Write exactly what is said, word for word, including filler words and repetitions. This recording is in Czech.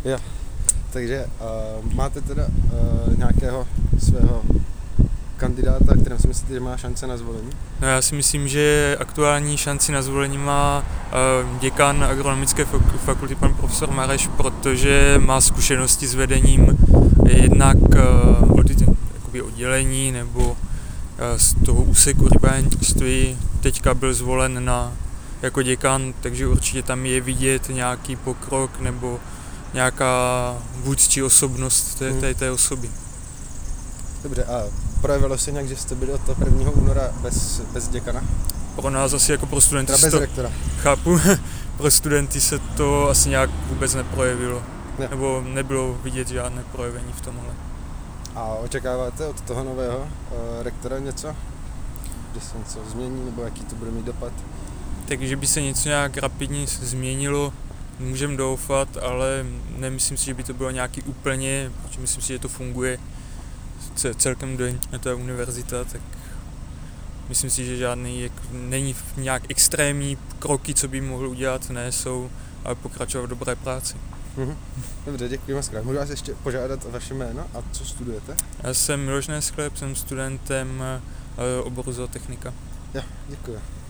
Jo, takže uh, máte teda uh, nějakého svého kandidáta, kterým si myslíte, že má šance na zvolení? No já si myslím, že aktuální šanci na zvolení má uh, děkan agronomické fakulty, pan profesor Mareš, protože má zkušenosti s vedením jednak uh, od jakoby oddělení nebo uh, z toho úseku rybářství. Teďka byl zvolen na, jako děkan, takže určitě tam je vidět nějaký pokrok nebo nějaká vůdčí osobnost té, té, té osoby. Dobře, a projevilo se nějak, že jste byli od toho prvního února bez, bez děkana? Pro nás asi jako pro studenty bez to, rektora. Chápu, pro studenty se to asi nějak vůbec neprojevilo. Ne. Nebo nebylo vidět žádné projevení v tomhle. A očekáváte od toho nového uh, rektora něco? Že se něco změní, nebo jaký to bude mít dopad? Takže by se něco nějak rapidně změnilo, můžeme doufat, ale nemyslím si, že by to bylo nějaký úplně, protože myslím si, že to funguje celkem do ta univerzita, tak myslím si, že žádný, jak, není nějak extrémní kroky, co by mohl udělat, ne, jsou, ale pokračovat v dobré práci. Mhm. Dobře, děkuji moc krát. Můžu vás ještě požádat o vaše jméno a co studujete? Já jsem Miloš Nesklep, jsem studentem oboru zootechnika. Jo, děkuji.